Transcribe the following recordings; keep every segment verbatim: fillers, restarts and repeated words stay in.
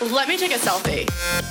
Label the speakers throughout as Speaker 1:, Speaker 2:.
Speaker 1: Let me take a selfie.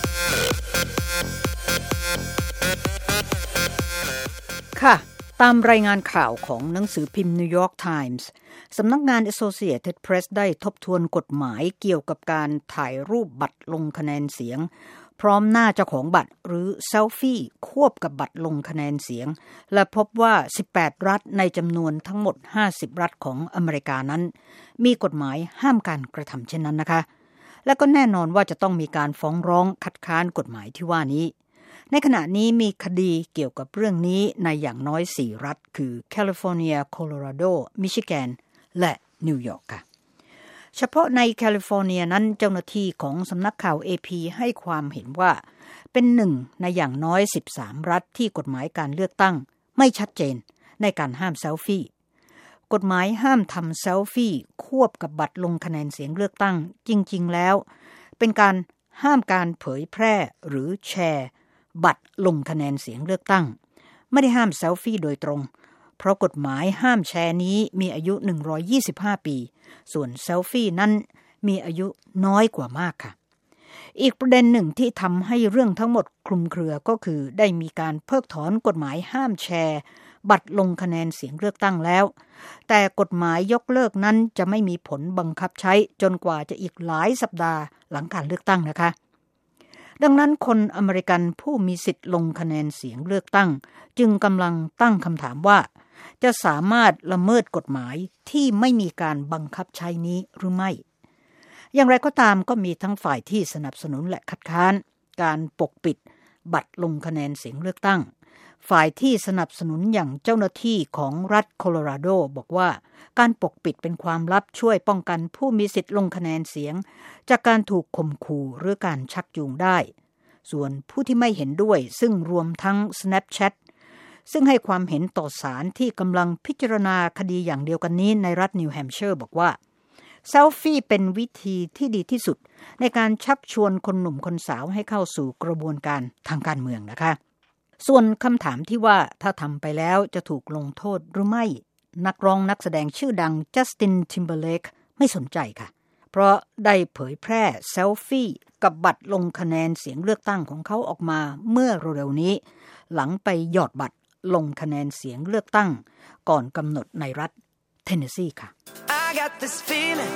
Speaker 2: ค่ะตามรายงานข่าวของหนังสือพิมพ์ New York Times สำนักงาน Associated Press ได้ทบทวนกฎหมายเกี่ยวกับการถ่ายรูปบัตรลงคะแนนเสียงพร้อมหน้าเจ้าของบัตรหรือเซลฟี่ควบกับบัตรลงคะแนนเสียงและพบว่าสิบแปดรัฐในจำนวนทั้งหมดห้าสิบรัฐของอเมริกานั้นมีกฎหมายห้ามการกระทำเช่นนั้นนะคะและก็แน่นอนว่าจะต้องมีการฟ้องร้องคัดค้านกฎหมายที่ว่านี้ในขณะนี้มีคดีเกี่ยวกับเรื่องนี้ในอย่างน้อยสี่รัฐคือแคลิฟอร์เนียโคโลราโดมิชิแกนและนิวยอร์กค่ะเฉพาะในแคลิฟอร์เนียนั้นเจ้าหน้าที่ของสำนักข่าว เอ พี ให้ความเห็นว่าเป็นหนึ่งในอย่างน้อยสิบสามรัฐที่กฎหมายการเลือกตั้งไม่ชัดเจนในการห้ามเซลฟี่กฎหมายห้ามทำเซลฟี่ควบกับบัตรลงคะแนนเสียงเลือกตั้งจริงๆแล้วเป็นการห้ามการเผยแพร่หรือแชร์บัตรลงคะแนนเสียงเลือกตั้งไม่ได้ห้ามเซลฟี่โดยตรงเพราะกฎหมายห้ามแชร์นี้มีอายุหนึ่งร้อยยี่สิบห้าปีส่วนเซลฟี่นั้นมีอายุน้อยกว่ามากค่ะอีกประเด็นหนึ่งที่ทำให้เรื่องทั้งหมดคลุมเครือก็คือได้มีการเพิกถอนกฎหมายห้ามแชร์บัตรลงคะแนนเสียงเลือกตั้งแล้วแต่กฎหมายยกเลิกนั้นจะไม่มีผลบังคับใช้จนกว่าจะอีกหลายสัปดาห์หลังการเลือกตั้งนะคะดังนั้นคนอเมริกันผู้มีสิทธิ์ลงคะแนนเสียงเลือกตั้งจึงกำลังตั้งคำถามว่าจะสามารถละเมิดกฎหมายที่ไม่มีการบังคับใช้นี้หรือไม่อย่างไรก็ตามก็มีทั้งฝ่ายที่สนับสนุนและคัดค้านการปกปิดบัตรลงคะแนนเสียงเลือกตั้งฝ่ายที่สนับสนุนอย่างเจ้าหน้าที่ของรัฐโคโลราโดบอกว่าการปกปิดเป็นความลับช่วยป้องกันผู้มีสิทธิ์ลงคะแนนเสียงจากการถูกข่มขู่หรือการชักจูงได้ส่วนผู้ที่ไม่เห็นด้วยซึ่งรวมทั้ง Snapchat ซึ่งให้ความเห็นต่อศาลที่กำลังพิจารณาคดีอย่างเดียวกันนี้ในรัฐนิวแฮมป์เชอร์บอกว่าเซลฟี่เป็นวิธีที่ดีที่สุดในการชักชวนคนหนุ่มคนสาวให้เข้าสู่กระบวนการทางการเมืองนะคะส่วนคำถามที่ว่าถ้าทำไปแล้วจะถูกลงโทษหรือไม่นักร้องนักแสดงชื่อดังจัสตินทิมเบอร์เลกไม่สนใจค่ะเพราะได้เผยแพร่เซลฟี่กับบัตรลงคะแนนเสียงเลือกตั้งของเขาออกมาเมื่อเร็วๆนี้หลังไปหยอดบัตรลงคะแนนเสียงเลือกตั้งก่อนกำหนดในรัฐเทนเนสซีค่ะ
Speaker 3: I got this feeling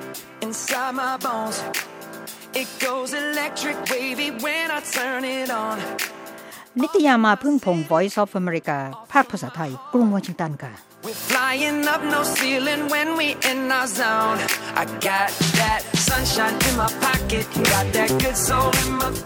Speaker 3: inside my bones It goes electric wavy when I turn it on
Speaker 2: นิตยามาพึ่งพง Voice of America ภาคภาษาไทยกรุงวอชิงตันค่ะ
Speaker 3: We're flying up no ceiling when we in our zone I got that sunshine in my pocket got that good soul in my